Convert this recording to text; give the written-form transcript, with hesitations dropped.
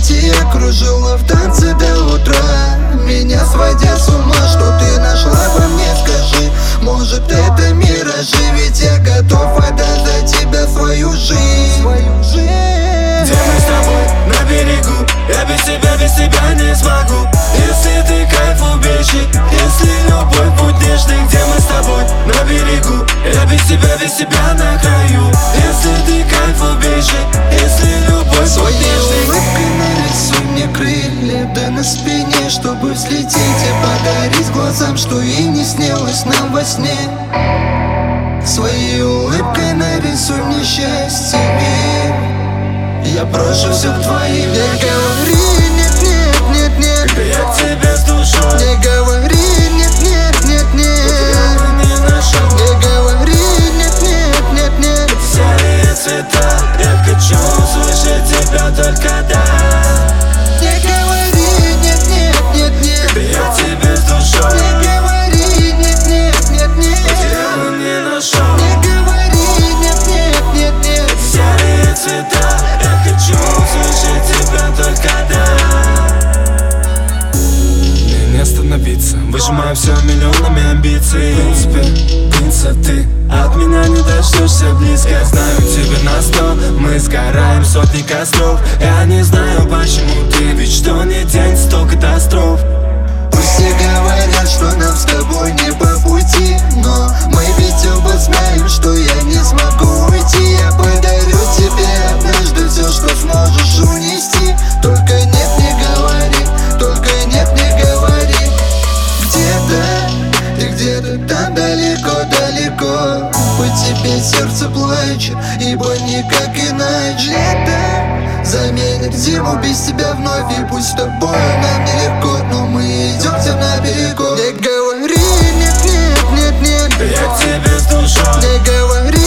кровати я кружила в танце до утра, меня сводя с ума, что ты нашла во мне, скажи. Может, это миражи, ведь я готов отдать за тебя свою жизнь. Где мы с тобой на берегу, я без тебя не смогу. Если ты кайф убежи, если любовь путь нежный. Где мы с тобой на берегу, я без тебя на краю. Если ты кайф убежи, если любовь путь нежный. Улыбкой нарисуй мне крылья, да на спине, чтобы взлететь и подарить глазам, что и не снилось нам во сне. Своей улыбкой нарисуй мне счастье, и я брошу все к твоим. Не говори нет, нет, нет, нет, я к тебе с душой. не говори нет, нет, нет, нет, я бы не нашел. не говори нет, нет, нет, нет. Серые цвета, я хочу услышать тебя только да. Не говори нет, нет, нет, нет, Я к тебе с душой. не говори нет, нет, нет, нет, Я бы не нашел. не говори нет, нет, нет, нет. Серые цвета, я хочу услышать тебя только да. Мне не остановиться, выжимаю все миллионами амбиций. В принципе, ты от меня не дождешься близко. Знаю тебе на 100, мы сгораем сотни костров. Я не знаю почему ты, ведь что не день, сто катастроф. Пусть все говорят, что нам с тобой не по пути, но мы ведь оба знаем, что я не смогу уйти. Я подарю тебе однажды все, что сможешь унести. Только нет, не говори, только нет, не говори. Где-то, ты где-то там далеко-далеко, по тебе сердце плачет, ибо никак иначе. Лето заменит зиму без тебя вновь, и пусть с тобой нам нелегко, но мы идем всем на берегу. Не говори нет, нет, нет, нет, Я к тебе с душой. не говори